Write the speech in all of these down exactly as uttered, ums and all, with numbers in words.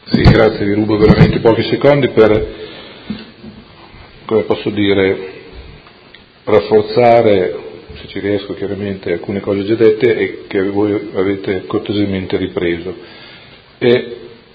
Sì, grazie, vi rubo veramente pochi secondi per, come posso dire, rafforzare, se ci riesco chiaramente, alcune cose già dette e che voi avete cortesemente ripreso. E,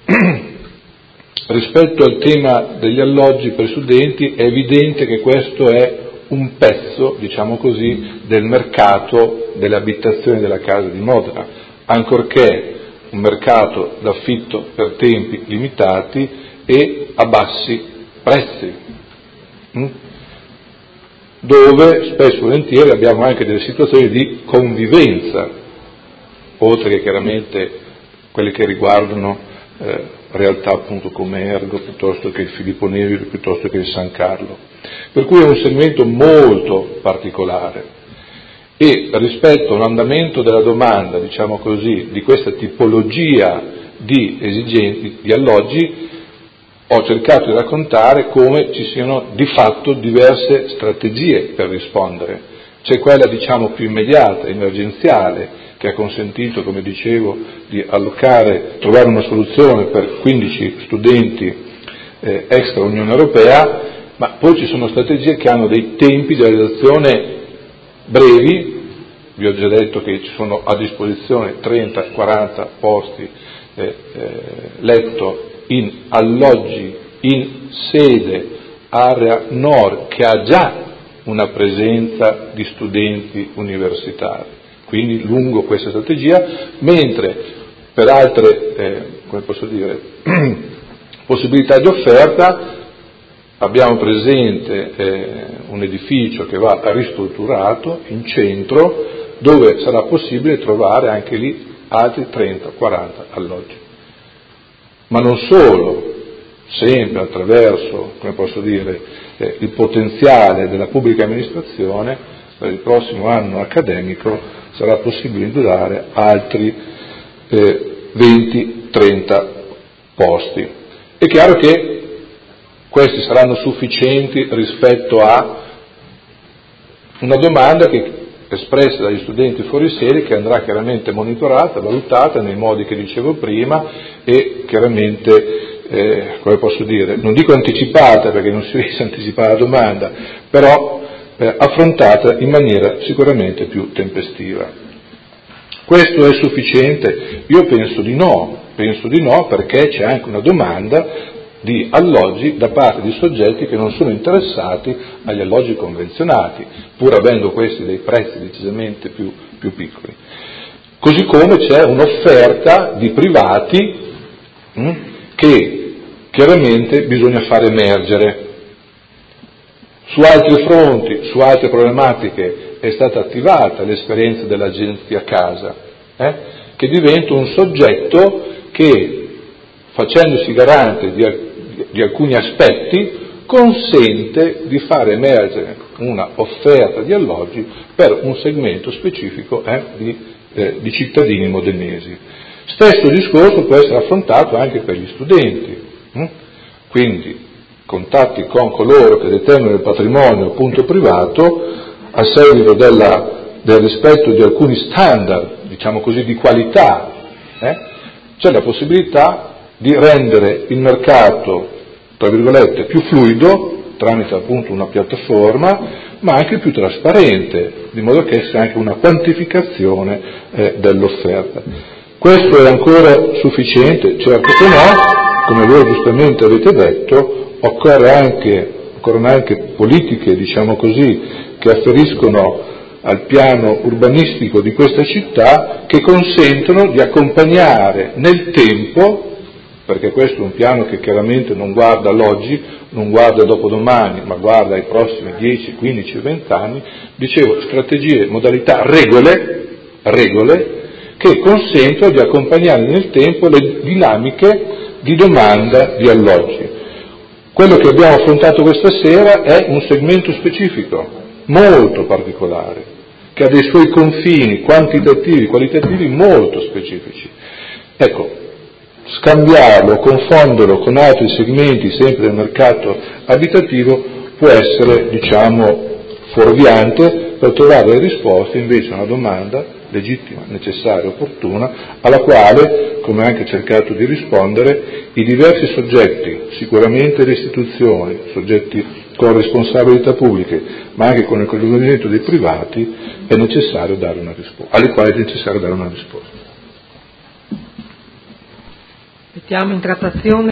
rispetto al tema degli alloggi per studenti è evidente che questo è un pezzo, diciamo così, del mercato delle abitazioni della Casa di Modena, ancorché un mercato d'affitto per tempi limitati e a bassi prezzi, dove spesso e volentieri abbiamo anche delle situazioni di convivenza, oltre che chiaramente quelle che riguardano eh, realtà appunto come Ergo, piuttosto che il Filippo Neri, piuttosto che il San Carlo. Per cui è un segmento molto particolare. E rispetto a un andamento della domanda, diciamo così, di questa tipologia di esigenti, di alloggi, ho cercato di raccontare come ci siano di fatto diverse strategie per rispondere. C'è quella, diciamo, più immediata, emergenziale, che ha consentito, come dicevo, di allocare, trovare una soluzione per quindici studenti eh, extra Unione Europea, ma poi ci sono strategie che hanno dei tempi di realizzazione brevi. Vi ho già detto che ci sono a disposizione trenta quaranta posti eh, eh, letto in alloggi in sede area nord che ha già una presenza di studenti universitari, quindi lungo questa strategia, mentre per altre eh, come posso dire, possibilità di offerta abbiamo presente eh, un edificio che va ristrutturato in centro, dove sarà possibile trovare anche lì altri trenta quaranta alloggi. Ma non solo, sempre attraverso, come posso dire, eh, il potenziale della pubblica amministrazione, per il prossimo anno accademico sarà possibile individuare altri eh, venti trenta posti. È chiaro che questi saranno sufficienti rispetto a una domanda che espressa dagli studenti fuori sede, che andrà chiaramente monitorata, valutata nei modi che dicevo prima e chiaramente, eh, come posso dire, non dico anticipata perché non si riesce a anticipare la domanda, però eh, affrontata in maniera sicuramente più tempestiva. Questo è sufficiente? Io penso di no, penso di no perché c'è anche una domanda di alloggi da parte di soggetti che non sono interessati agli alloggi convenzionati, pur avendo questi dei prezzi decisamente più, più piccoli. Così come c'è un'offerta di privati mh, che chiaramente bisogna far emergere. Su altri fronti, su altre problematiche è stata attivata l'esperienza dell'agenzia casa, eh, che diventa un soggetto che, facendosi garante di di alcuni aspetti, consente di far emergere una offerta di alloggi per un segmento specifico eh, di, eh, di cittadini modenesi. Stesso discorso può essere affrontato anche per gli studenti, hm? Quindi contatti con coloro che detengono il patrimonio appunto privato a seguito della, del rispetto di alcuni standard, diciamo così, di qualità, eh? C'è la possibilità di rendere il mercato, tra virgolette, più fluido, tramite appunto una piattaforma, ma anche più trasparente, di modo che sia anche una quantificazione eh, dell'offerta. Questo è ancora sufficiente? Certo che no, come voi giustamente avete detto, occorre anche, occorrono anche politiche, diciamo così, che afferiscono al piano urbanistico di questa città, che consentono di accompagnare nel tempo, perché questo è un piano che chiaramente non guarda l'oggi, non guarda dopodomani, ma guarda ai prossimi dieci, quindici, venti anni, dicevo, strategie, modalità, regole, regole, che consentono di accompagnare nel tempo le dinamiche di domanda di alloggi. Quello che abbiamo affrontato questa sera è un segmento specifico, molto particolare, che ha dei suoi confini quantitativi, qualitativi molto specifici. Ecco, scambiarlo, confonderlo con altri segmenti sempre del mercato abitativo può essere, diciamo, fuorviante per trovare le risposte invece a una domanda legittima, necessaria, opportuna, alla quale come anche cercato di rispondere, i diversi soggetti, sicuramente le istituzioni, soggetti con responsabilità pubbliche, ma anche con il coinvolgimento dei privati, è necessario dare una risposta, alle quali è necessario dare una risposta. Mettiamo in trattazione